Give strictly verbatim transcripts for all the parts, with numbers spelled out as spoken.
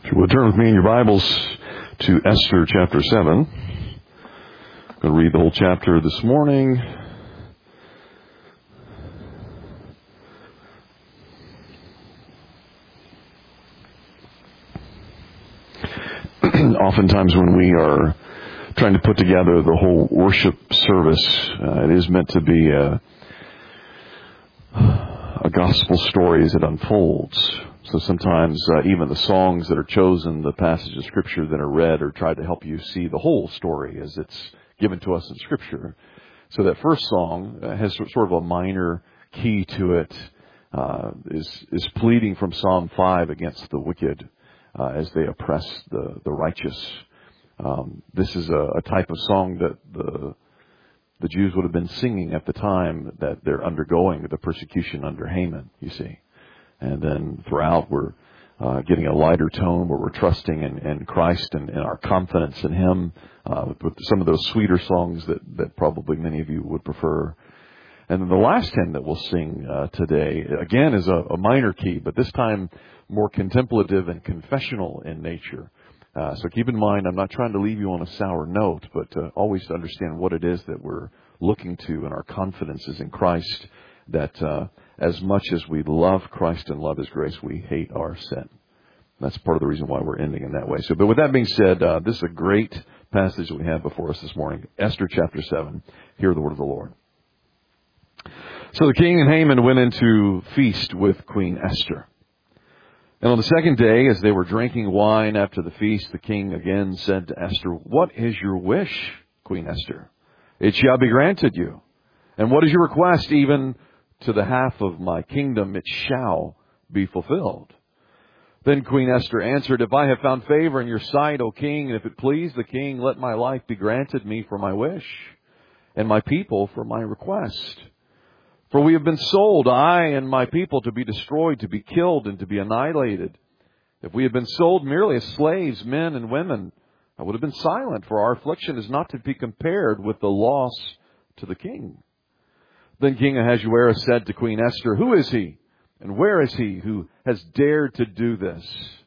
If you would turn with me in your Bibles to Esther chapter seven. I'm going to read the whole chapter this morning. Oftentimes when we are trying to put together the whole worship service, uh, it is meant to be a, a gospel story as it unfolds. So sometimes uh, even the songs that are chosen, the passages of Scripture that are read, are tried to help you see the whole story as it's given to us in Scripture. So that first song uh, has sort of a minor key to it, uh, is is pleading from Psalm five against the wicked uh, as they oppress the, the righteous. Um, this is a, a type of song that the the Jews would have been singing at the time that they're undergoing the persecution under Haman, you see. And then throughout, we're uh, getting a lighter tone where we're trusting in, in Christ and, and our confidence in Him, uh, with, with some of those sweeter songs that, that probably many of you would prefer. And then the last hymn that we'll sing uh, today, again, is a, a minor key, but this time more contemplative and confessional in nature. Uh, so keep in mind, I'm not trying to leave you on a sour note, but uh, always to understand what it is that we're looking to, and our confidence is in Christ, that uh, as much as we love Christ and love His grace, we hate our sin. That's part of the reason why we're ending in that way. So, but with that being said, uh, this is a great passage that we have before us this morning. Esther chapter seven. Hear the word of the Lord. So the king and Haman went into feast with Queen Esther. And on the second day, as they were drinking wine after the feast, the king again said to Esther, "What is your wish, Queen Esther? It shall be granted you. And what is your request? Even to the half of my kingdom it shall be fulfilled." Then Queen Esther answered, "If I have found favor in your sight, O king, and if it please the king, let my life be granted me for my wish, and my people for my request. For we have been sold, I and my people, to be destroyed, to be killed, and to be annihilated. If we had been sold merely as slaves, men and women, I would have been silent, for our affliction is not to be compared with the loss to the king." Then King Ahasuerus said to Queen Esther, "Who is he, and where is he who has dared to do this?"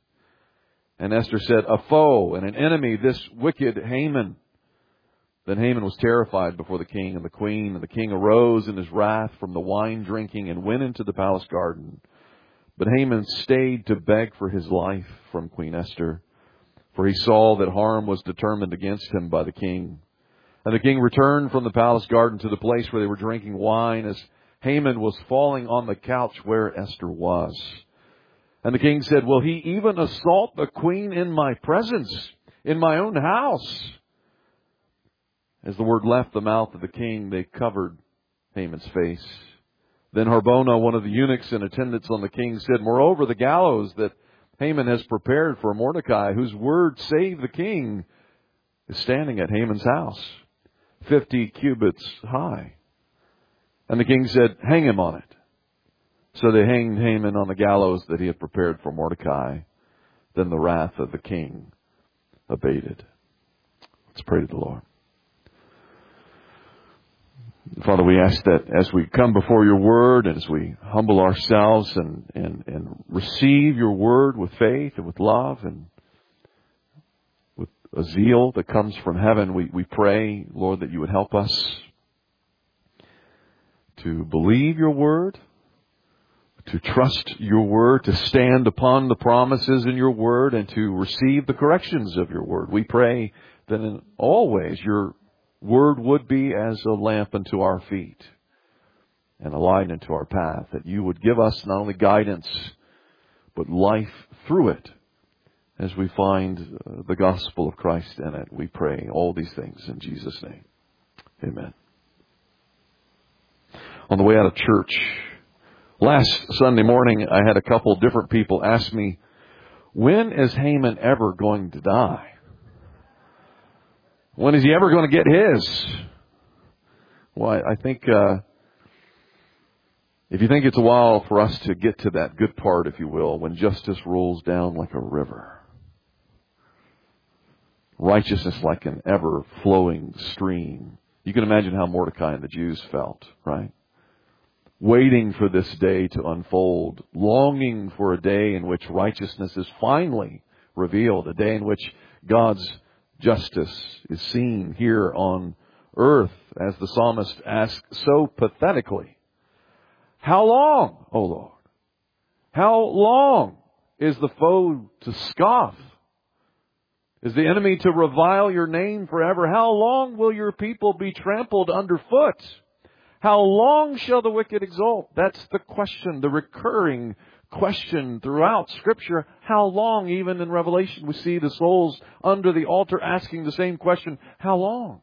And Esther said, "A foe and an enemy, this wicked Haman." Then Haman was terrified before the king and the queen, and the king arose in his wrath from the wine drinking and went into the palace garden. But Haman stayed to beg for his life from Queen Esther, for he saw that harm was determined against him by the king. And the king returned from the palace garden to the place where they were drinking wine, as Haman was falling on the couch where Esther was. And the king said, "Will he even assault the queen in my presence, in my own house?" As the word left the mouth of the king, they covered Haman's face. Then Harbona, one of the eunuchs in attendance on the king, said, "Moreover, the gallows that Haman has prepared for Mordecai, whose word saved the king, is standing at Haman's house, fifty cubits high." And the king said, "Hang him on it." So they hanged Haman on the gallows that he had prepared for Mordecai. Then the wrath of the king abated. Let's pray to the Lord. Father, we ask that as we come before your word, and as we humble ourselves and, and, and receive your word with faith and with love and with a zeal that comes from heaven, we, we pray, Lord, that you would help us to believe your word, to trust your word, to stand upon the promises in your word, and to receive the corrections of your word. We pray that in all ways your word would be as a lamp unto our feet and a light unto our path, that you would give us not only guidance, but life through it as we find uh, the gospel of Christ in it. We pray all these things in Jesus' name. Amen. On the way out of church, last Sunday morning, I had a couple different people ask me, "When is Haman ever going to die? When is he ever going to get his?" Well, I think uh, if you think it's a while for us to get to that good part, if you will, when justice rolls down like a river, righteousness like an ever-flowing stream. You can imagine how Mordecai and the Jews felt, right? Waiting for this day to unfold, longing for a day in which righteousness is finally revealed, a day in which God's justice is seen here on earth, as the psalmist asks so pathetically, how long, O Lord? How long is the foe to scoff? Is the enemy to revile your name forever? How long will your people be trampled underfoot? How long shall the wicked exult? That's the question, the recurring question throughout Scripture. How long? Even in Revelation, we see the souls under the altar asking the same question. How long?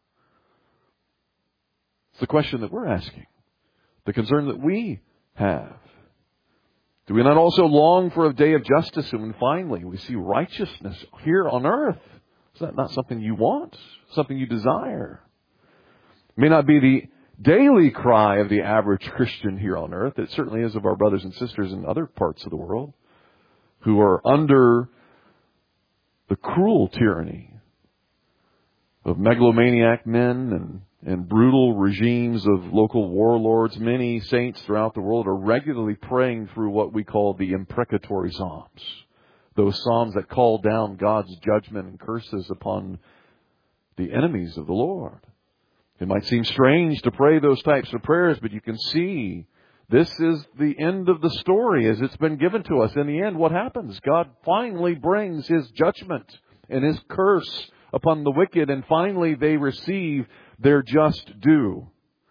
It's the question that we're asking. The concern that we have. Do we not also long for a day of justice and when finally we see righteousness here on earth? Is that not something you want? Something you desire? It may not be the daily cry of the average Christian here on earth. It certainly is of our brothers and sisters in other parts of the world who are under the cruel tyranny of megalomaniac men and and brutal regimes of local warlords. Many saints throughout the world are regularly praying through what we call the imprecatory psalms. Those psalms that call down God's judgment and curses upon the enemies of the Lord. It might seem strange to pray those types of prayers, but you can see this is the end of the story as it's been given to us. In the end, what happens? God finally brings His judgment and His curse upon the wicked, and finally they receive their just due.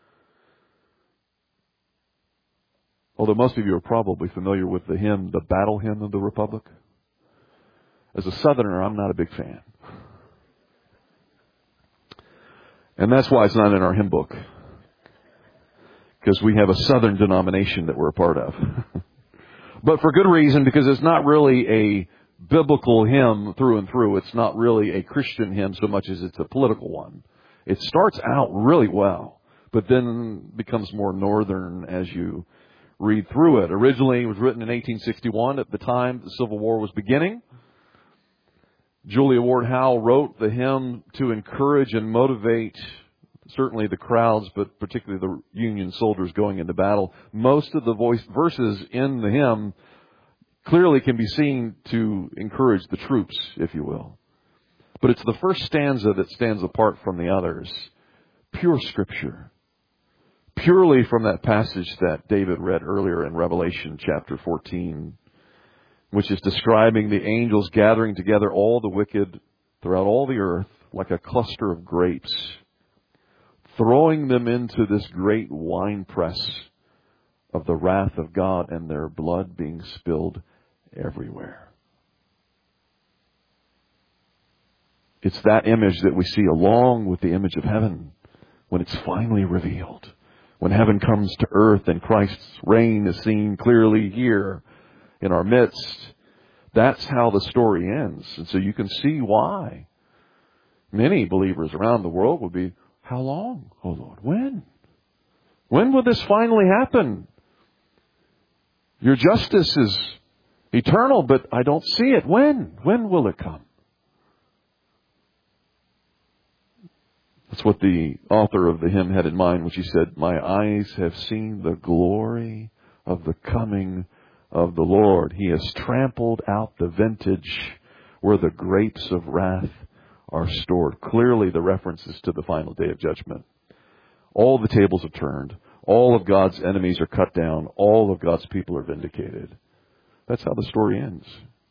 Although most of you are probably familiar with the hymn, the Battle Hymn of the Republic. As a Southerner, I'm not a big fan. And that's why it's not in our hymn book. Because we have a Southern denomination that we're a part of. But for good reason, because it's not really a biblical hymn through and through. It's not really a Christian hymn so much as it's a political one. It starts out really well, but then becomes more northern as you read through it. Originally, it was written in eighteen sixty-one. At the time the Civil War was beginning. Julia Ward Howe wrote the hymn to encourage and motivate certainly the crowds, but particularly the Union soldiers going into battle. Most of the voice verses in the hymn clearly can be seen to encourage the troops, if you will. But it's the first stanza that stands apart from the others. Pure Scripture. Purely from that passage that David read earlier in Revelation chapter fourteen, which is describing the angels gathering together all the wicked throughout all the earth like a cluster of grapes, throwing them into this great winepress of the wrath of God, and their blood being spilled everywhere. It's that image that we see along with the image of heaven when it's finally revealed. When heaven comes to earth and Christ's reign is seen clearly here in our midst. That's how the story ends. And so you can see why many believers around the world would be, how long, oh Lord? When? When will this finally happen? Your justice is eternal, but I don't see it. When? When will it come? That's what the author of the hymn had in mind when she said, my eyes have seen the glory of the coming of the Lord. He has trampled out the vintage where the grapes of wrath are stored. Clearly the references to the final day of judgment. All the tables have turned. All of God's enemies are cut down. All of God's people are vindicated. That's how the story ends.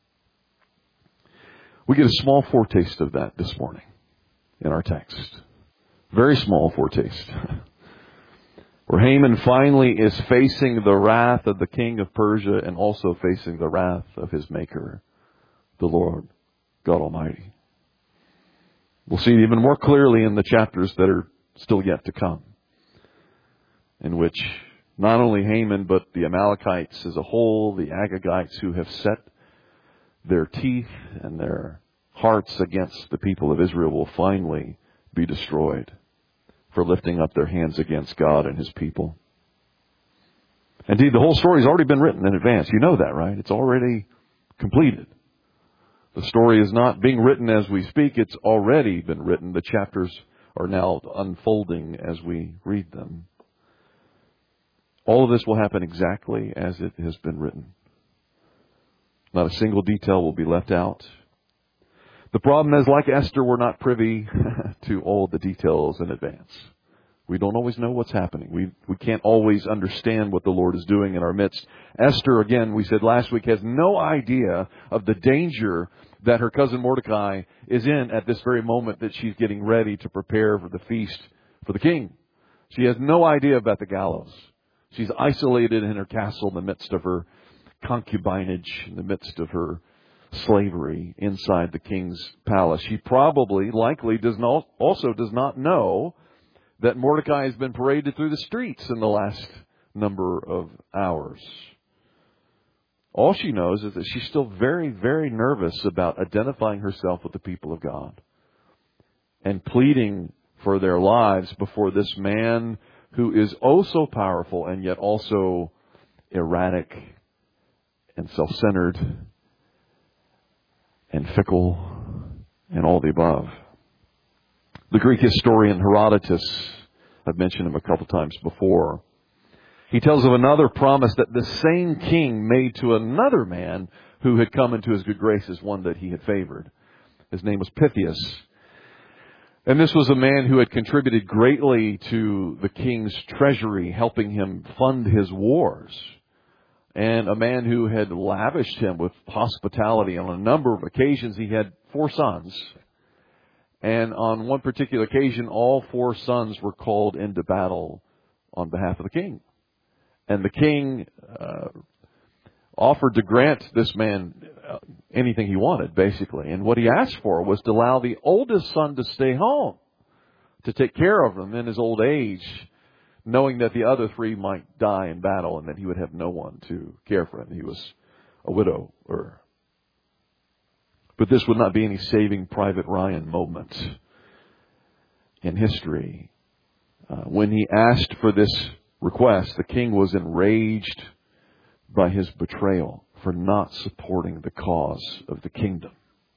We get a small foretaste of that this morning in our text. Very small foretaste. Where Haman finally is facing the wrath of the king of Persia and also facing the wrath of his maker, the Lord God Almighty. We'll see it even more clearly in the chapters that are still yet to come, in which not only Haman, but the Amalekites as a whole, the Agagites who have set their teeth and their hearts against the people of Israel will finally be destroyed for lifting up their hands against God and His people. Indeed, the whole story has already been written in advance. You know that, right? It's already completed. The story is not being written as we speak. It's already been written. The chapters are now unfolding as we read them. All of this will happen exactly as it has been written. Not a single detail will be left out. The problem is, like Esther, we're not privy to all the details in advance. We don't always know what's happening. We we can't always understand what the Lord is doing in our midst. Esther, again, we said last week, has no idea of the danger that her cousin Mordecai is in at this very moment that she's getting ready to prepare for the feast for the king. She has no idea about the gallows. She's isolated in her castle in the midst of her concubinage, in the midst of her slavery inside the king's palace. She probably, likely, does not also does not know that Mordecai has been paraded through the streets in the last number of hours. All she knows is that she's still very, very nervous about identifying herself with the people of God and pleading for their lives before this man who is oh so powerful and yet also erratic and self-centered and fickle and all the above. The Greek historian Herodotus, I've mentioned him a couple times before, he tells of another promise that the same king made to another man who had come into his good graces, one that he had favored. His name was Pythias. And this was a man who had contributed greatly to the king's treasury, helping him fund his wars. And a man who had lavished him with hospitality on a number of occasions. He had four sons. And on one particular occasion, all four sons were called into battle on behalf of the king. And the king uh, offered to grant this man uh, anything he wanted, basically. And what he asked for was to allow the oldest son to stay home, to take care of him in his old age, knowing that the other three might die in battle and that he would have no one to care for him. He was a widower. But this would not be any Saving Private Ryan moment in history. Uh, when he asked for this request, the king was enraged by his betrayal for not supporting the cause of the kingdom.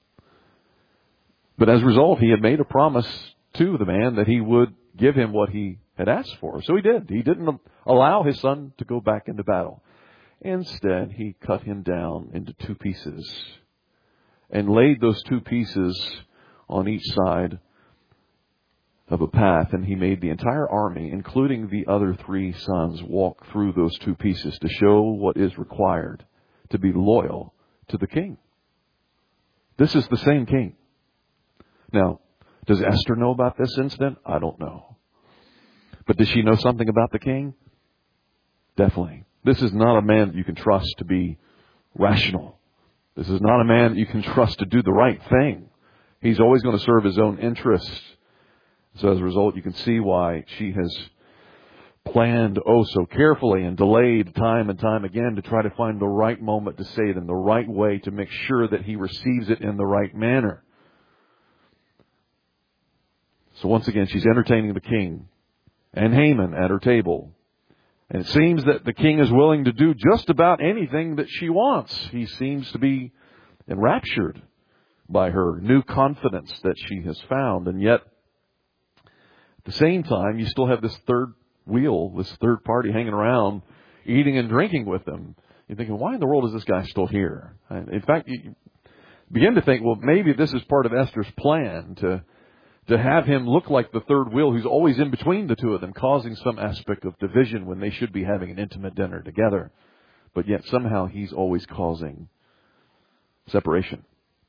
But as a result, he had made a promise to the man that he would give him what he had asked for. So he did. He didn't allow his son to go back into battle. Instead, he cut him down into two pieces and laid those two pieces on each side of a path, and he made the entire army, including the other three sons, walk through those two pieces to show what is required to be loyal to the king. This is the same king. Now, does Esther know about this incident? I don't know. But does she know something about the king? Definitely. This is not a man that you can trust to be rational. This is not a man that you can trust to do the right thing. He's always going to serve his own interests. So as a result, you can see why she has planned oh so carefully and delayed time and time again to try to find the right moment to say it in the right way, to make sure that he receives it in the right manner. So once again, she's entertaining the king and Haman at her table. And it seems that the king is willing to do just about anything that she wants. He seems to be enraptured by her new confidence that she has found. And yet, at the same time, you still have this third wheel, this third party hanging around, eating and drinking with them. You're thinking, why in the world is this guy still here? In fact, you begin to think, well, maybe this is part of Esther's plan to to have him look like the third wheel who's always in between the two of them, causing some aspect of division when they should be having an intimate dinner together. But yet somehow he's always causing separation.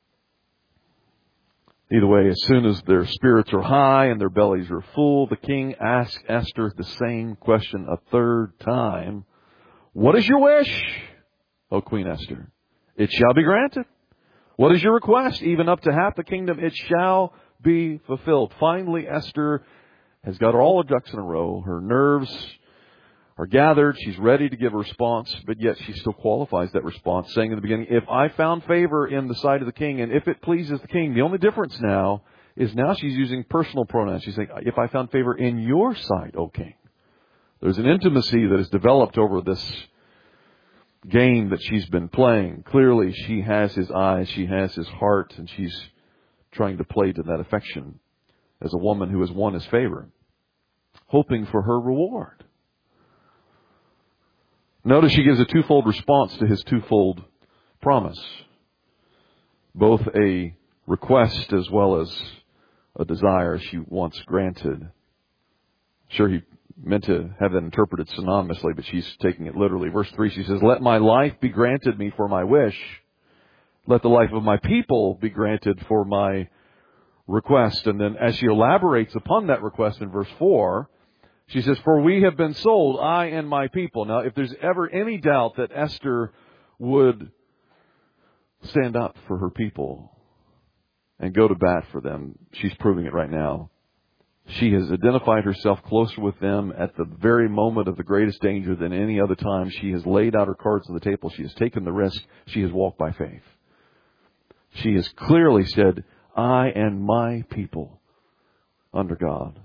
Either way, as soon as their spirits are high and their bellies are full, the king asks Esther the same question a third time. What is your wish, O Queen Esther? It shall be granted. What is your request? Even up to half the kingdom, it shall be fulfilled. Finally, Esther has got all her ducks in a row. Her nerves are gathered. She's ready to give a response, but yet she still qualifies that response, saying in the beginning, if I found favor in the sight of the king, and if it pleases the king. The only difference now is now she's using personal pronouns. She's saying, if I found favor in your sight, O king. There's an intimacy that has developed over this game that she's been playing. Clearly, she has his eyes, she has his heart, and she's trying to play to that affection as a woman who has won his favor, hoping for her reward. Notice she gives a twofold response to his twofold promise. Both a request as well as a desire she wants granted. Sure, he meant to have that interpreted synonymously, but she's taking it literally. Verse three, she says, "Let my life be granted me for my wish. Let the life of my people be granted for my request." And then as she elaborates upon that request in verse four, she says, "For we have been sold, I and my people." Now, if there's ever any doubt that Esther would stand up for her people and go to bat for them, she's proving it right now. She has identified herself closer with them at the very moment of the greatest danger than any other time. She has laid out her cards on the table. She has taken the risk. She has walked by faith. She has clearly said, "I and my people under God."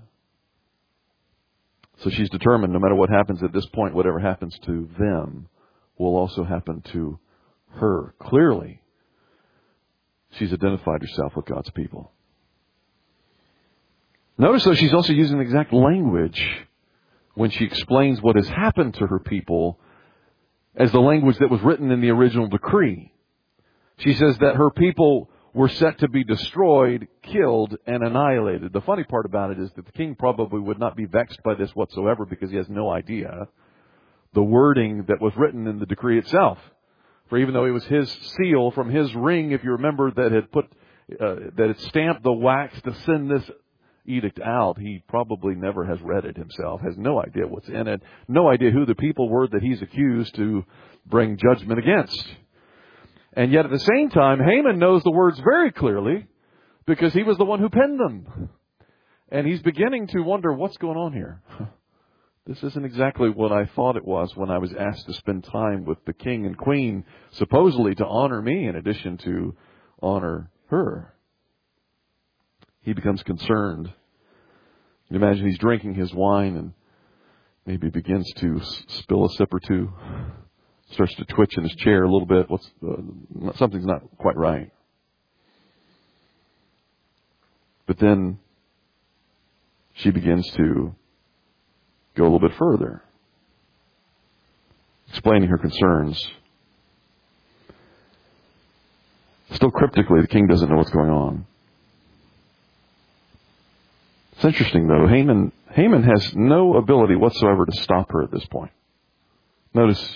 So she's determined no matter what happens at this point, whatever happens to them will also happen to her. Clearly, she's identified herself with God's people. Notice, though, she's also using the exact language when she explains what has happened to her people as the language that was written in the original decree. She says that her people were set to be destroyed, killed, and annihilated. The funny part about it is that the king probably would not be vexed by this whatsoever because he has no idea the wording that was written in the decree itself. For even though it was his seal from his ring, if you remember, that had put uh, that had stamped the wax to send this edict out, he probably never has read it himself, has no idea what's in it, no idea who the people were that he's accused to bring judgment against. And yet at the same time, Haman knows the words very clearly because he was the one who penned them. And he's beginning to wonder what's going on here. This isn't exactly what I thought it was when I was asked to spend time with the king and queen, supposedly to honor me in addition to honor her. He becomes concerned. You imagine he's drinking his wine and maybe begins to spill a sip or two. Starts to twitch in his chair a little bit. What's uh, something's not quite right. But then she begins to go a little bit further, explaining her concerns. Still cryptically, the king doesn't know what's going on. It's interesting, though. Haman, Haman has no ability whatsoever to stop her at this point. Notice,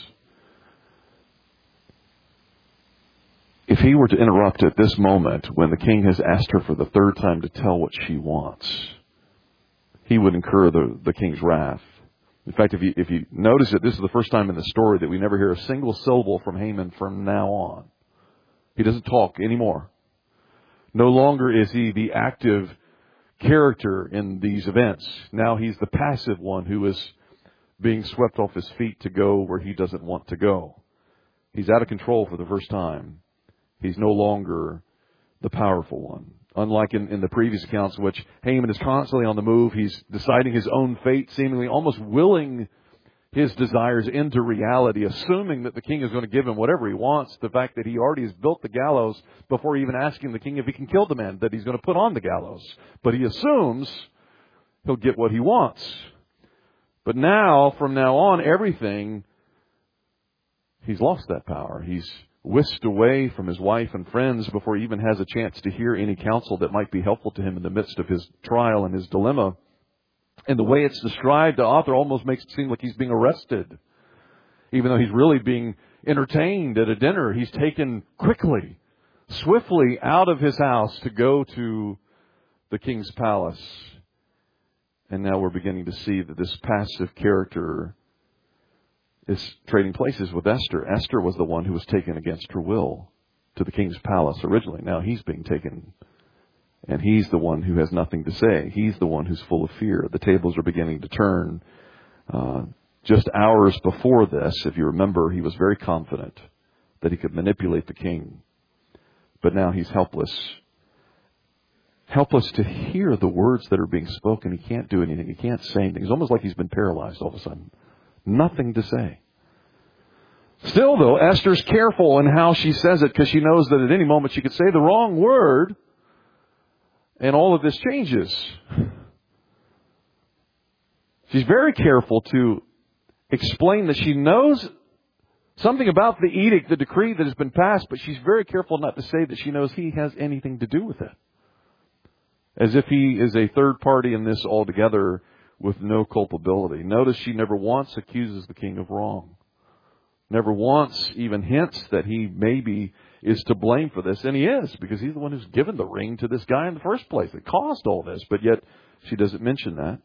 if he were to interrupt at this moment when the king has asked her for the third time to tell what she wants, he would incur the, the king's wrath. In fact, if you, if you notice it, this is the first time in the story that we never hear a single syllable from Haman from now on. He doesn't talk anymore. No longer is he the active character in these events. Now he's the passive one who is being swept off his feet to go where he doesn't want to go. He's out of control for the first time. He's no longer the powerful one. Unlike in, in the previous accounts in which Haman is constantly on the move, he's deciding his own fate, seemingly almost willing his desires into reality, assuming that the king is going to give him whatever he wants. The fact that he already has built the gallows before even asking the king if he can kill the man that he's going to put on the gallows. But he assumes he'll get what he wants. But now, from now on, everything, he's lost that power. He's whisked away from his wife and friends before he even has a chance to hear any counsel that might be helpful to him in the midst of his trial and his dilemma. And the way it's described, the author almost makes it seem like he's being arrested. Even though he's really being entertained at a dinner, he's taken quickly, swiftly out of his house to go to the king's palace. And now we're beginning to see that this passive character is trading places with Esther. Esther was the one who was taken against her will to the king's palace originally. Now he's being taken, and he's the one who has nothing to say. He's the one who's full of fear. The tables are beginning to turn. Uh, just hours before this, if you remember, he was very confident that he could manipulate the king. But now he's helpless. Helpless to hear the words that are being spoken. He can't do anything. He can't say anything. It's almost like he's been paralyzed all of a sudden. Nothing to say. Still, though, Esther's careful in how she says it because she knows that at any moment she could say the wrong word and all of this changes. She's very careful to explain that she knows Something about the edict, the decree that has been passed, but she's very careful not to say that she knows he has anything to do with it. As if he is a third party in this altogether with no culpability. Notice she never once accuses the king of wrong. Never once even hints that he maybe is to blame for this. And he is, because he's the one who's given the ring to this guy in the first place. It caused all this, but yet she doesn't mention that.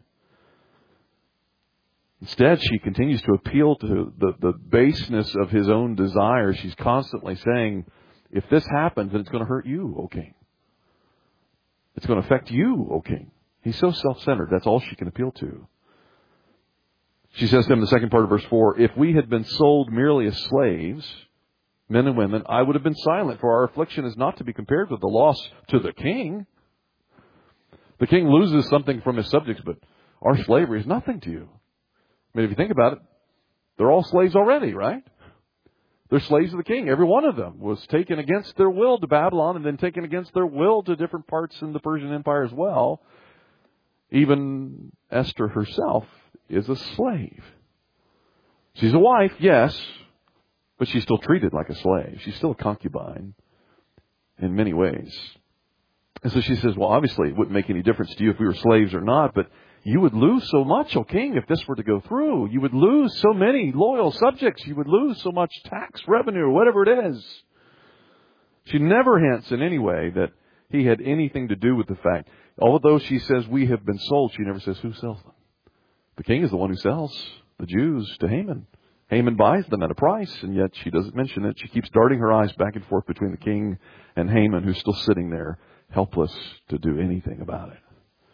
Instead, she continues to appeal to the, the baseness of his own desire. She's constantly saying, if this happens, then it's going to hurt you, O king. It's going to affect you, O king. He's so self-centered. That's all she can appeal to. She says to him in the second part of verse four, if we had been sold merely as slaves, men and women, I would have been silent, for our affliction is not to be compared with the loss to the king. The king loses something from his subjects, but our slavery is nothing to you. I mean, if you think about it, they're all slaves already, right? They're slaves of the king. Every one of them was taken against their will to Babylon and then taken against their will to different parts in the Persian Empire as well. Even Esther herself is a slave. She's a wife, yes, but she's still treated like a slave. She's still a concubine in many ways. And so she says, well, obviously it wouldn't make any difference to you if we were slaves or not, but you would lose so much, O king, if this were to go through. You would lose so many loyal subjects. You would lose so much tax revenue or whatever it is. She never hints in any way that he had anything to do with the fact. Although she says we have been sold, she never says who sells them. The king is the one who sells the Jews to Haman. Haman buys them at a price, and yet she doesn't mention it. She keeps darting her eyes back and forth between the king and Haman, who's still sitting there, helpless to do anything about it.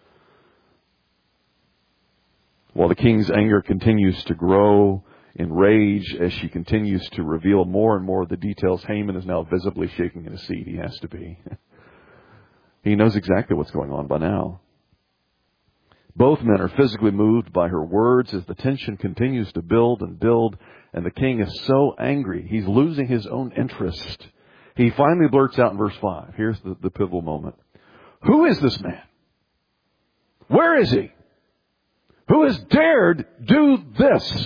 While the king's anger continues to grow in rage as she continues to reveal more and more of the details, Haman is now visibly shaking in his seat. He has to be. He knows exactly what's going on by now. Both men are physically moved by her words as the tension continues to build and build, and the king is so angry. He's losing his own interest. He finally blurts out in verse five. Here's the, the pivotal moment. Who is this man? Where is he? Who has dared do this?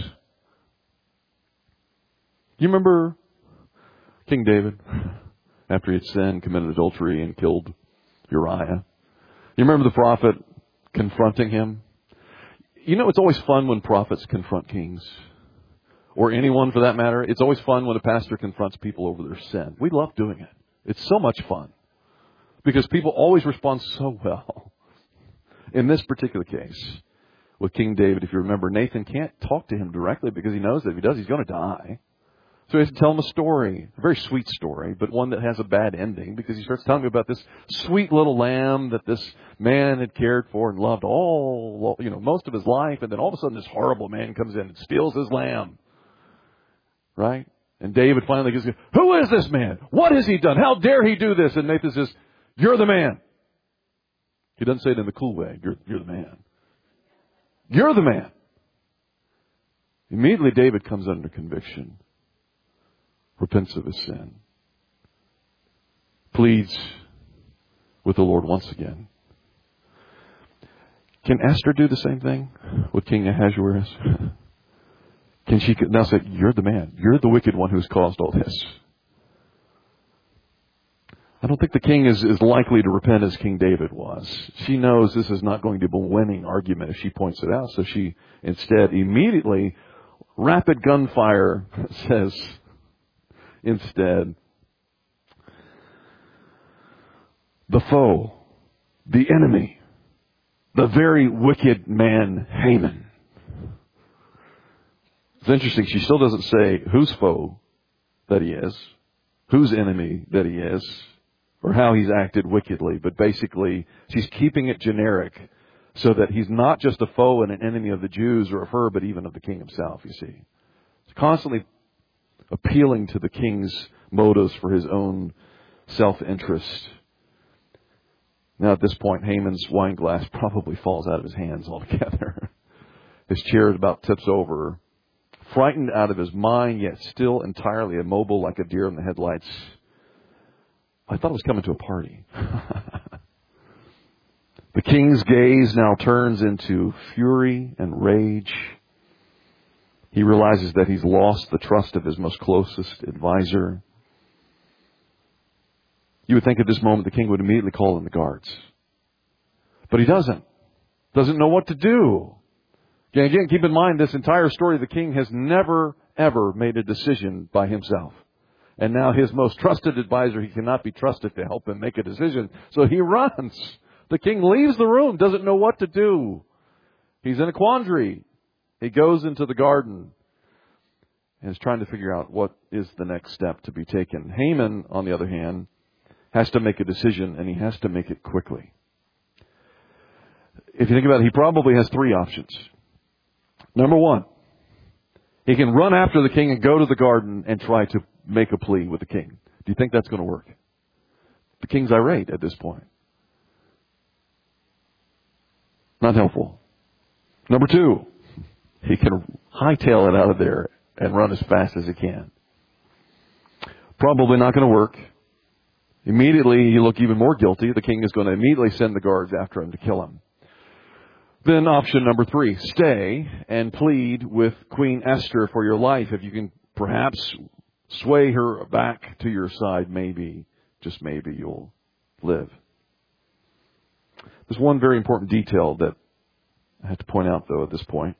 You remember King David, after he had sinned, committed adultery, and killed Uriah? You remember the prophet confronting him? You know, it's always fun when prophets confront kings, or anyone for that matter. It's always fun when a pastor confronts people over their sin. We love doing it. It's so much fun, because people always respond so well. In this particular case, with King David, if you remember, Nathan can't talk to him directly because he knows that if he does, he's going to die. So he has to tell him a story, a very sweet story, but one that has a bad ending, because he starts telling me about this sweet little lamb that this man had cared for and loved all, you know, most of his life. And then all of a sudden this horrible man comes in and steals his lamb. Right? And David finally goes, who is this man? What has he done? How dare he do this? And Nathan says, you're the man. He doesn't say it in the cool way. You're, you're the man. You're the man. Immediately David comes under conviction, repents of his sin, pleads with the Lord once again. Can Esther do the same thing with King Ahasuerus? Can she now say, you're the man. You're the wicked one who's caused all this. I don't think the king is, is likely to repent as King David was. She knows this is not going to be a winning argument if she points it out. So she instead immediately, rapid gunfire, says instead, the foe, the enemy, the very wicked man Haman. It's interesting, she still doesn't say whose foe that he is, whose enemy that he is, or how he's acted wickedly, but basically she's keeping it generic so that he's not just a foe and an enemy of the Jews or of her, but even of the king himself, you see. It's constantly appealing to the king's motives for his own self-interest. Now at this point, Haman's wine glass probably falls out of his hands altogether. His chair about tips over. Frightened out of his mind, yet still entirely immobile like a deer in the headlights. I thought it was coming to a party. The king's gaze now turns into fury and rage. He realizes that he's lost the trust of his most closest advisor. You would think at this moment the king would immediately call in the guards. But he doesn't. Doesn't know what to do. Again, again, keep in mind this entire story, the king has never, ever made a decision by himself. And now his most trusted advisor, he cannot be trusted to help him make a decision. So he runs. The king leaves the room, doesn't know what to do. He's in a quandary. He goes into the garden and is trying to figure out what is the next step to be taken. Haman, on the other hand, has to make a decision, and he has to make it quickly. If you think about it, he probably has three options. Number one, he can run after the king and go to the garden and try to make a plea with the king. Do you think that's going to work? The king's irate at this point. Not helpful. Number two, he can hightail it out of there and run as fast as he can. Probably not going to work. Immediately, he'll look even more guilty. The king is going to immediately send the guards after him to kill him. Then option number three, stay and plead with Queen Esther for your life. If you can perhaps sway her back to your side, maybe, just maybe, you'll live. There's one very important detail that I have to point out, though, at this point.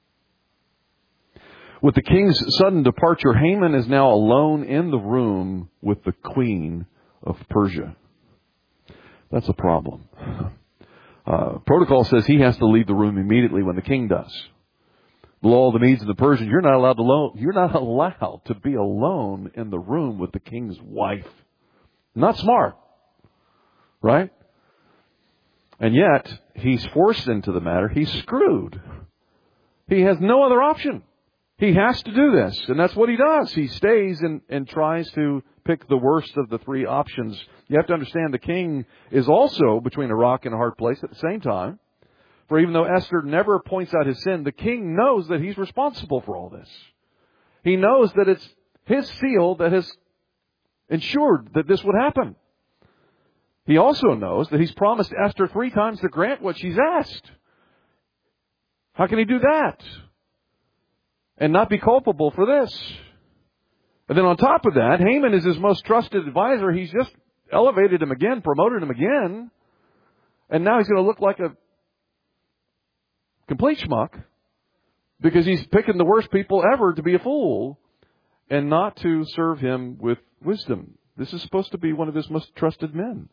With the king's sudden departure, Haman is now alone in the room with the queen of Persia. That's a problem. Uh, protocol says he has to leave the room immediately when the king does. The law of the Medes and the Persians, you're not allowed to alone, you're not allowed to be alone in the room with the king's wife. Not smart, right? And yet he's forced into the matter. He's screwed. He has no other option. He has to do this, and that's what he does. He stays and, and tries to pick the worst of the three options. You have to understand the king is also between a rock and a hard place at the same time. For even though Esther never points out his sin, the king knows that he's responsible for all this. He knows that it's his seal that has ensured that this would happen. He also knows that he's promised Esther three times to grant what she's asked. How can he do that and not be culpable for this? And then on top of that, Haman is his most trusted advisor. He's just elevated him again, promoted him again. And now he's going to look like a complete schmuck because he's picking the worst people ever to be a fool and not to serve him with wisdom. This is supposed to be one of his most trusted men.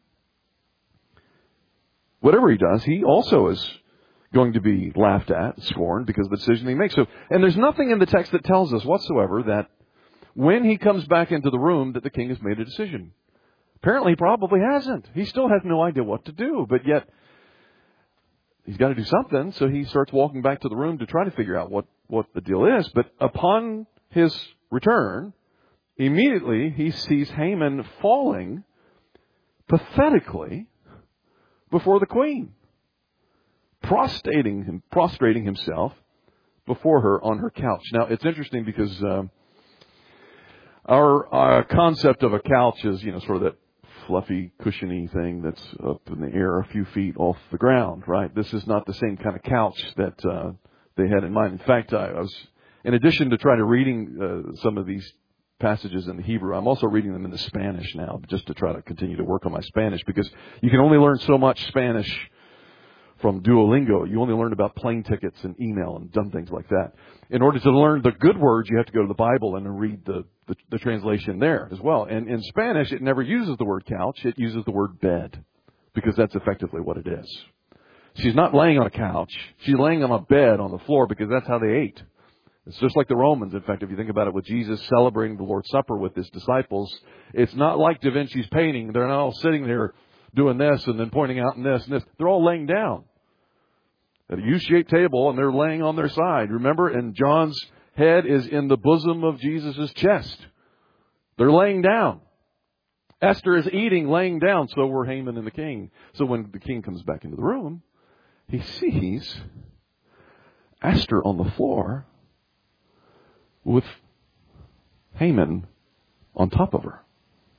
Whatever he does, he also is going to be laughed at, scorned because of the decision he makes. So, and there's nothing in the text that tells us whatsoever that when he comes back into the room that the king has made a decision. Apparently he probably hasn't. He still has no idea what to do, but yet he's got to do something, so he starts walking back to the room to try to figure out what, what the deal is. But upon his return, immediately he sees Haman falling pathetically before the queen, prostrating him, prostrating himself before her on her couch. Now, it's interesting because uh, our, our concept of a couch is, you know, sort of that fluffy, cushiony thing that's up in the air a few feet off the ground, right? This is not the same kind of couch that uh, they had in mind. In fact, I was, in addition to trying to reading uh, some of these passages in the Hebrew, I'm also reading them in the Spanish now, just to try to continue to work on my Spanish, because you can only learn so much Spanish from Duolingo. You only learn about plane tickets and email and dumb things like that. In order to learn the good words, you have to go to the Bible and read the, the, the translation there as well. And in Spanish, it never uses the word couch. It uses the word bed, because that's effectively what it is. She's not laying on a couch. She's laying on a bed on the floor, because that's how they ate. It's just like the Romans. In fact, if you think about it, with Jesus celebrating the Lord's Supper with his disciples, it's not like Da Vinci's painting. They're not all sitting there doing this and then pointing out and this and this. They're all laying down at a U-shaped table, and they're laying on their side. Remember, and John's head is in the bosom of Jesus' chest. They're laying down. Esther is eating, laying down. So were Haman and the king. So when the king comes back into the room, he sees Esther on the floor with Haman on top of her.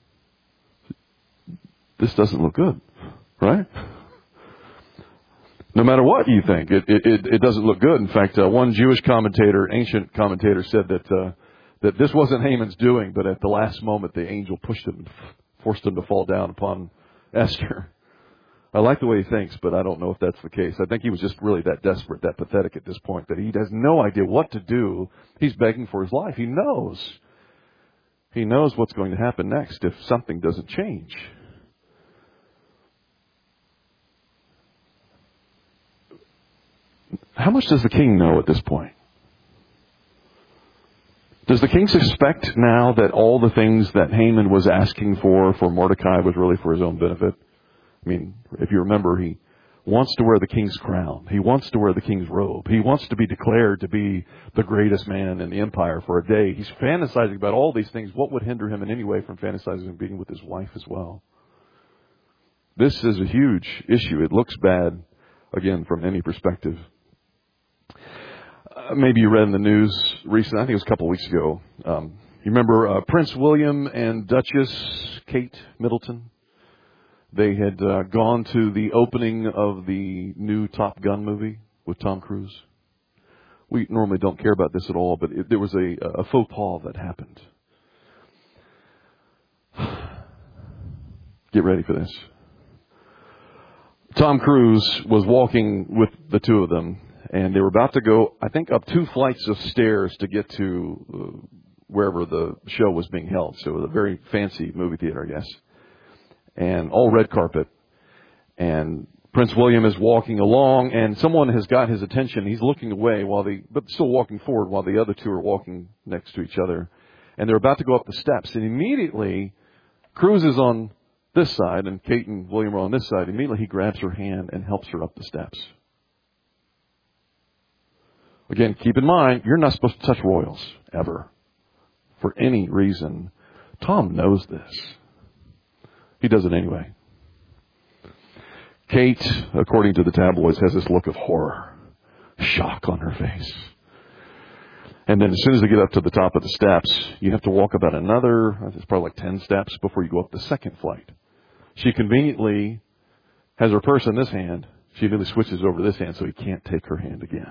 This doesn't look good, right? No matter what you think, it it, it, it doesn't look good. In fact, uh, one Jewish commentator, ancient commentator, said that uh, that this wasn't Haman's doing, but at the last moment the angel pushed him, forced him to fall down upon Esther. I like the way he thinks, but I don't know if that's the case. I think he was just really that desperate, that pathetic at this point, that he has no idea what to do. He's begging for his life. He knows. He knows what's going to happen next if something doesn't change. How much does the king know at this point? Does the king suspect now that all the things that Haman was asking for for Mordecai was really for his own benefit? I mean, if you remember, he wants to wear the king's crown. He wants to wear the king's robe. He wants to be declared to be the greatest man in the empire for a day. He's fantasizing about all these things. What would hinder him in any way from fantasizing and being with his wife as well? This is a huge issue. It looks bad, again, from any perspective. Uh, maybe you read in the news recently, I think it was a couple of weeks ago. Um, you remember uh, Prince William and Duchess Kate Middleton? They had uh, gone to the opening of the new Top Gun movie with Tom Cruise. We normally don't care about this at all, but it, there was a, a faux pas that happened. Get ready for this. Tom Cruise was walking with the two of them, and they were about to go, I think, up two flights of stairs to get to uh, wherever the show was being held. So it was a very fancy movie theater, I guess. And all red carpet. And Prince William is walking along, and someone has got his attention. He's looking away while the, but still walking forward while the other two are walking next to each other. And they're about to go up the steps. And immediately, Cruise is on this side, and Kate and William are on this side. Immediately, he grabs her hand and helps her up the steps. Again, keep in mind, you're not supposed to touch royals, ever. For any reason. Tom knows this. He does it anyway. Kate, according to the tabloids, has this look of horror, shock on her face. And then as soon as they get up to the top of the steps, you have to walk about another, it's probably like ten steps before you go up the second flight. She conveniently has her purse in this hand. She immediately switches over to this hand so he can't take her hand again.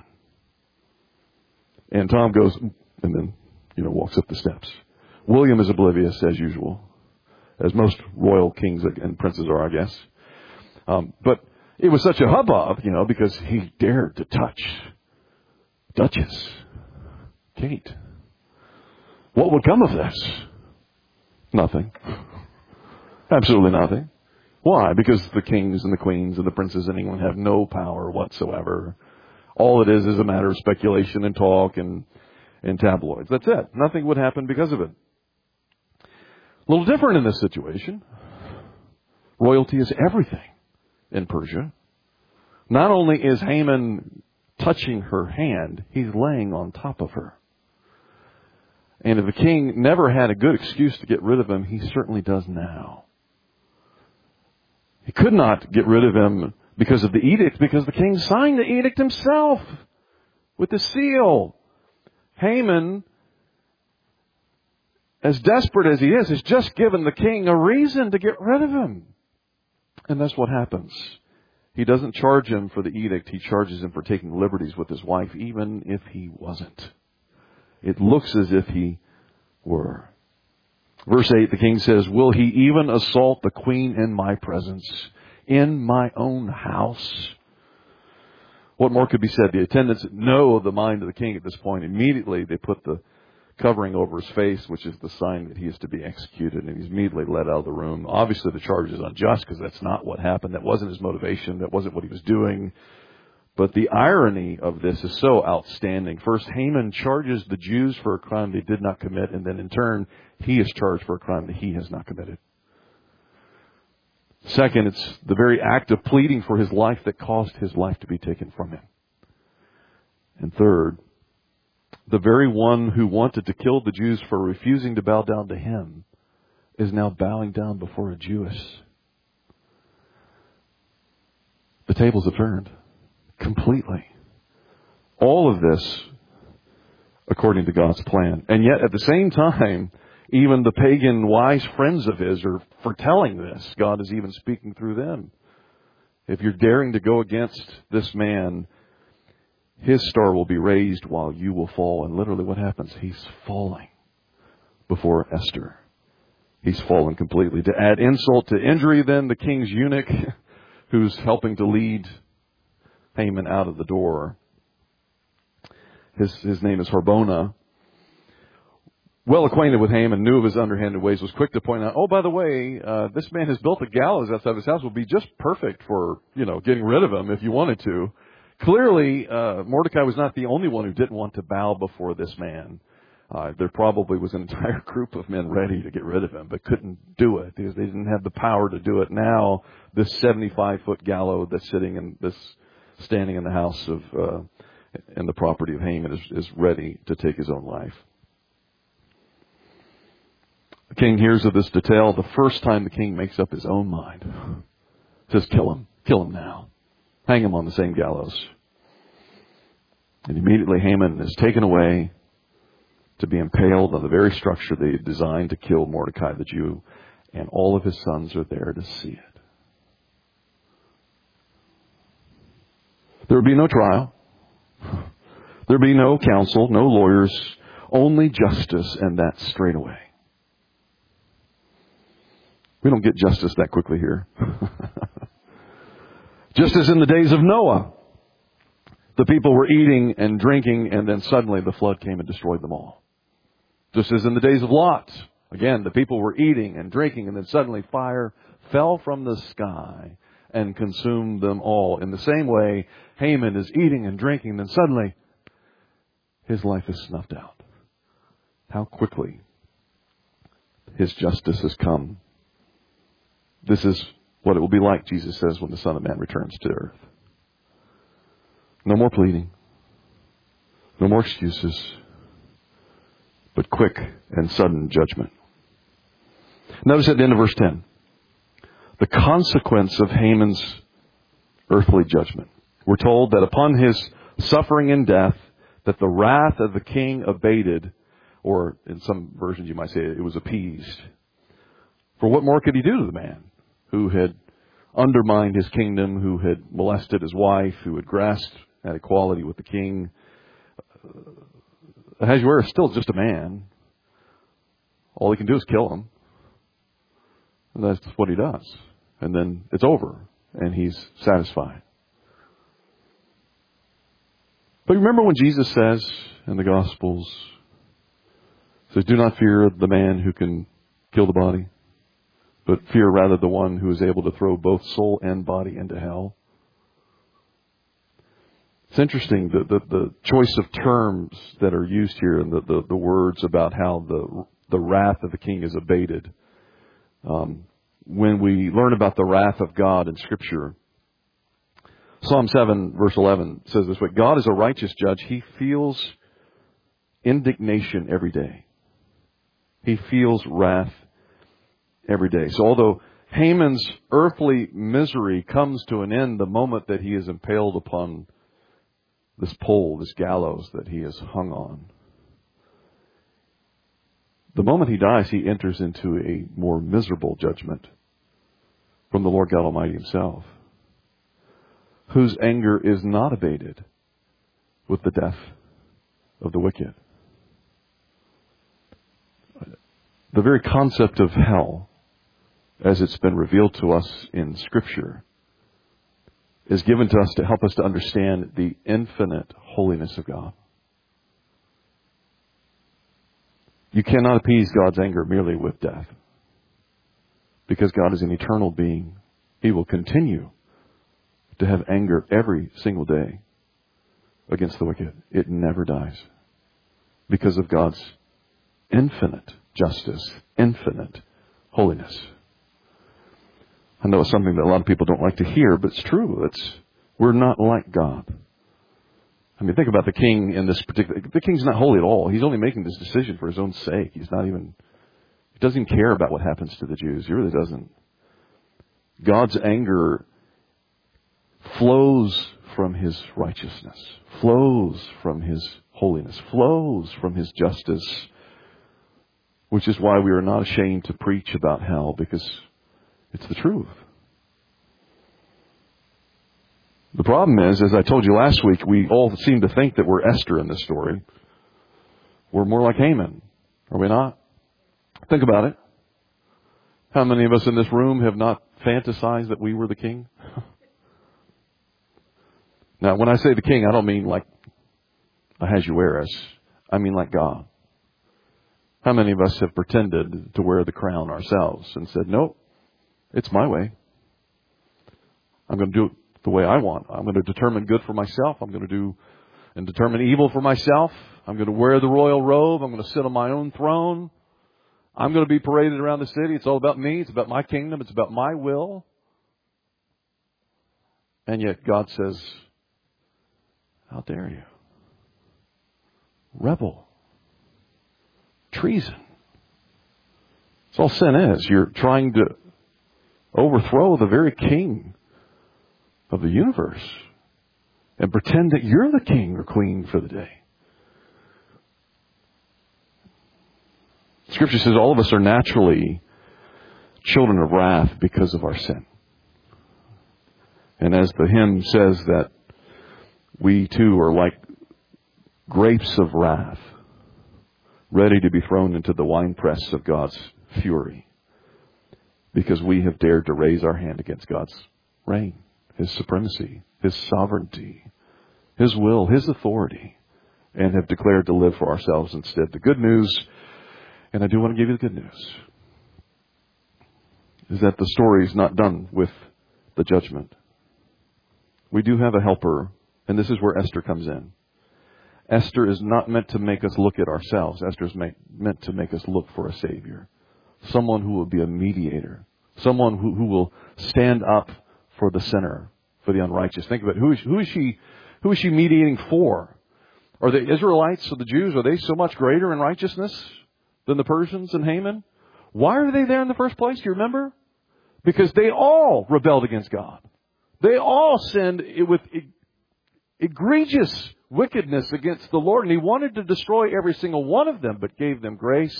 And Tom goes, and then, you know, walks up the steps. William is oblivious, as usual. As most royal kings and princes are, I guess. Um, but it was such a hubbub, you know, because he dared to touch Duchess Kate. What would come of this? Nothing. Absolutely nothing. Why? Because the kings and the queens and the princes in England have no power whatsoever. All it is is a matter of speculation and talk and, and tabloids. That's it. Nothing would happen because of it. A little different in this situation. Royalty is everything in Persia. Not only is Haman touching her hand, he's laying on top of her. And if the king never had a good excuse to get rid of him, he certainly does now. He could not get rid of him because of the edict, because the king signed the edict himself with the seal. Haman, as desperate as he is, has just given the king a reason to get rid of him. And that's what happens. He doesn't charge him for the edict. He charges him for taking liberties with his wife, even if he wasn't. It looks as if he were. Verse eight, the king says, will he even assault the queen in my presence, in my own house? What more could be said? The attendants know the mind of the king at this point. Immediately they put the covering over his face, which is the sign that he is to be executed, and he's immediately led out of the room. Obviously the charge is unjust because that's not what happened. That wasn't his motivation. That wasn't what he was doing. But the irony of this is so outstanding. First, Haman charges the Jews for a crime they did not commit, and then in turn, he is charged for a crime that he has not committed. Second, it's the very act of pleading for his life that caused his life to be taken from him. And third, the very one who wanted to kill the Jews for refusing to bow down to him is now bowing down before a Jewess. The tables have turned completely. All of this according to God's plan. And yet at the same time, even the pagan wise friends of his are foretelling this. God is even speaking through them. If you're daring to go against this man, his star will be raised while you will fall. And literally what happens? He's falling before Esther. He's fallen completely. To add insult to injury, then, the king's eunuch, who's helping to lead Haman out of the door, his, his name is Harbona, well acquainted with Haman, knew of his underhanded ways, was quick to point out, oh, by the way, uh, this man has built a gallows outside of his house. Will be just perfect for, you know, getting rid of him if you wanted to. Clearly, uh, Mordecai was not the only one who didn't want to bow before this man. Uh, there probably was an entire group of men ready to get rid of him, but couldn't do it because they didn't have the power to do it. Now, this seventy-five foot gallows that's sitting in this, standing in the house of, uh, in the property of Haman is, is ready to take his own life. The king hears of this detail. The first time the king makes up his own mind, says, kill him, kill him now. Hang him on the same gallows. And immediately Haman is taken away to be impaled on the very structure they had designed to kill Mordecai the Jew. And all of his sons are there to see it. There would be no trial. There would be no counsel, no lawyers, only justice, and that straight away. We don't get justice that quickly here. Just as in the days of Noah, the people were eating and drinking, and then suddenly the flood came and destroyed them all. Just as in the days of Lot, again, the people were eating and drinking, and then suddenly fire fell from the sky and consumed them all. In the same way, Haman is eating and drinking, and then suddenly his life is snuffed out. How quickly his justice has come. This is what it will be like, Jesus says, when the Son of Man returns to earth. No more pleading. No more excuses. But quick and sudden judgment. Notice at the end of verse ten. The consequence of Haman's earthly judgment. We're told that upon his suffering and death, that the wrath of the king abated, or in some versions you might say it was appeased. For what more could he do to the man who had undermined his kingdom, who had molested his wife, who had grasped at equality with the king? Ahasuerus is still just a man. All he can do is kill him. And that's what he does. And then it's over. And he's satisfied. But remember when Jesus says in the Gospels, says, do not fear the man who can kill the body, but fear rather the one who is able to throw both soul and body into hell. It's interesting, the, the, the choice of terms that are used here and the, the, the words about how the, the wrath of the king is abated. Um, when we learn about the wrath of God in Scripture, Psalm seven verse eleven says this way, God is a righteous judge. He feels indignation every day. He feels wrath every day. So although Haman's earthly misery comes to an end the moment that he is impaled upon this pole, this gallows that he is hung on, the moment he dies, he enters into a more miserable judgment from the Lord God Almighty himself, whose anger is not abated with the death of the wicked. The very concept of hell, as it's been revealed to us in Scripture, is given to us to help us to understand the infinite holiness of God. You cannot appease God's anger merely with death, because God is an eternal being. He will continue to have anger every single day against the wicked. It never dies because of God's infinite justice, infinite holiness. I know it's something that a lot of people don't like to hear, but it's true. It's, we're not like God. I mean, think about the king in this particular... The king's not holy at all. He's only making this decision for his own sake. He's not even... He doesn't even care about what happens to the Jews. He really doesn't. God's anger flows from his righteousness, flows from his holiness, flows from his justice, which is why we are not ashamed to preach about hell, because it's the truth. problem is, as I told you last week, we all seem to think that we're Esther in this story. We're more like Haman, are we not? Think about it. How many of us in this room have not fantasized that we were the king? Now, when I say the king, I don't mean like Ahasuerus. I mean like God. How many of us have pretended to wear the crown ourselves and said, nope, it's my way. I'm going to do it the way I want. I'm going to determine good for myself. I'm going to do and determine evil for myself. I'm going to wear the royal robe. I'm going to sit on my own throne. I'm going to be paraded around the city. It's all about me. It's about my kingdom. It's about my will. And yet God says, how dare you? Rebel. Treason. That's all sin is. You're trying to overthrow the very king of the universe and pretend that you're the king or queen for the day. Scripture says all of us are naturally children of wrath because of our sin. And as the hymn says, that we too are like grapes of wrath, ready to be thrown into the winepress of God's fury, because we have dared to raise our hand against God's reign, His supremacy, His sovereignty, His will, His authority, and have declared to live for ourselves instead. The good news, and I do want to give you the good news, is that the story is not done with the judgment. We do have a helper, and this is where Esther comes in. Esther is not meant to make us look at ourselves. Esther is meant to make us look for a Savior. Someone who will be a mediator. Someone who, who will stand up for the sinner, for the unrighteous. Think about it. Who is, who is she, who is she mediating for? Are the Israelites or the Jews, are they so much greater in righteousness than the Persians and Haman? Why are they there in the first place? Do you remember? Because they all rebelled against God. They all sinned with egregious wickedness against the Lord. And He wanted to destroy every single one of them, but gave them grace.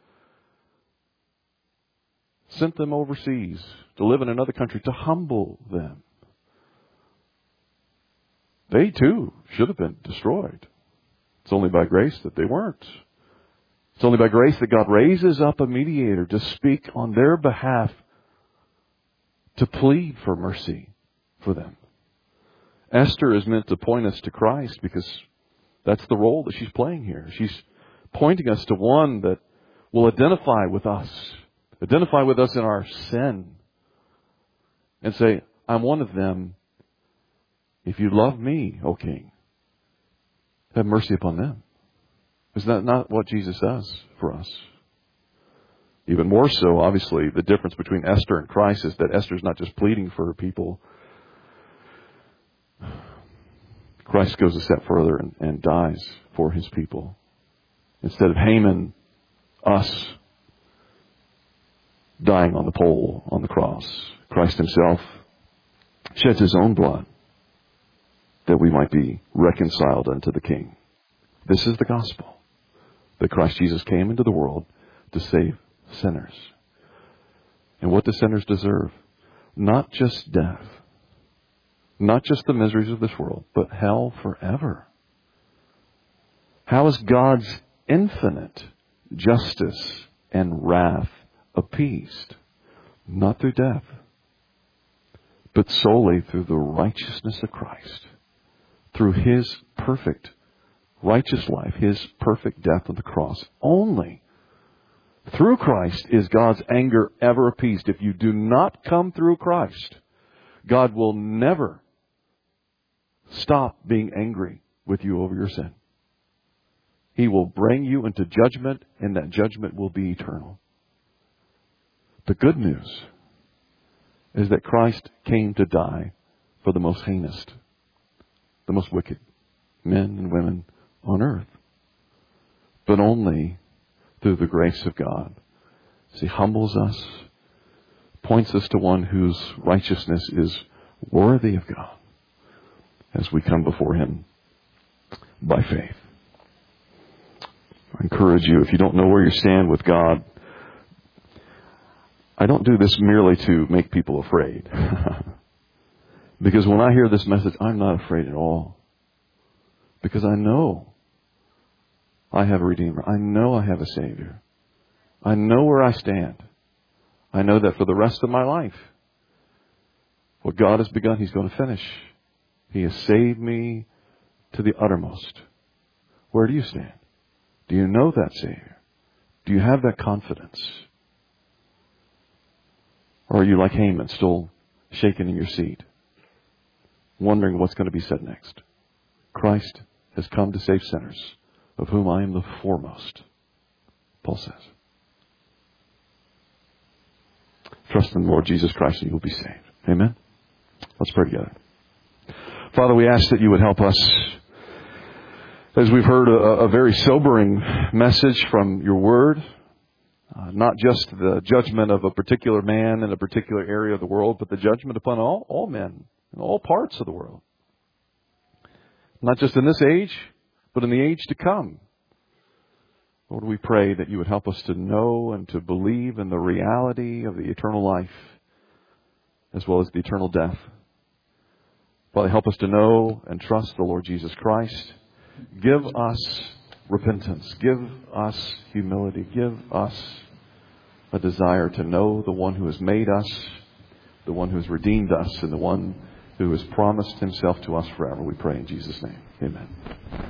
Sent them overseas to live in another country to humble them. They too should have been destroyed. It's only by grace that they weren't. It's only by grace that God raises up a mediator to speak on their behalf, to plead for mercy for them. Esther is meant to point us to Christ because that's the role that she's playing here. She's pointing us to one that will identify with us, identify with us in our sin, and say, I'm one of them. If you love me, O King, have mercy upon them. Is that not what Jesus does for us? Even more so, obviously, the difference between Esther and Christ is that Esther's not just pleading for her people. Christ goes a step further and, and dies for His people. Instead of Haman, us, dying on the pole, on the cross, Christ Himself sheds His own blood that we might be reconciled unto the King. This is the gospel, that Christ Jesus came into the world to save sinners. And what do sinners deserve? Not just death, not just the miseries of this world, but hell forever. How is God's infinite justice and wrath appeased? Not through death, but solely through the righteousness of Christ, through His perfect righteous life, His perfect death on the cross. Only through Christ is God's anger ever appeased. If you do not come through Christ, God will never stop being angry with you over your sin. He will bring you into judgment, and that judgment will be eternal. The good news is that Christ came to die for the most heinous, the most wicked men and women on earth, but only through the grace of God. As He humbles us, points us to one whose righteousness is worthy of God, as we come before Him by faith. I encourage you, if you don't know where you stand with God, I don't do this merely to make people afraid. Because when I hear this message, I'm not afraid at all. Because I know I have a Redeemer. I know I have a Savior. I know where I stand. I know that for the rest of my life, what God has begun, He's going to finish. He has saved me to the uttermost. Where do you stand? Do you know that Savior? Do you have that confidence? Or are you like Haman, still shaking in your seat, wondering what's going to be said next? Christ has come to save sinners, of whom I am the foremost, Paul says. Trust in the Lord Jesus Christ and you will be saved. Amen? Let's pray together. Father, we ask that you would help us as we've heard a, a very sobering message from your word. Uh, not just the judgment of a particular man in a particular area of the world, but the judgment upon all, all men in all parts of the world. Not just in this age, but in the age to come. Lord, we pray that you would help us to know and to believe in the reality of the eternal life as well as the eternal death. Father, help us to know and trust the Lord Jesus Christ. Give us repentance. Give us humility. Give us a desire to know the one who has made us, the one who has redeemed us, and the one who has promised himself to us forever. We pray in Jesus' name. Amen.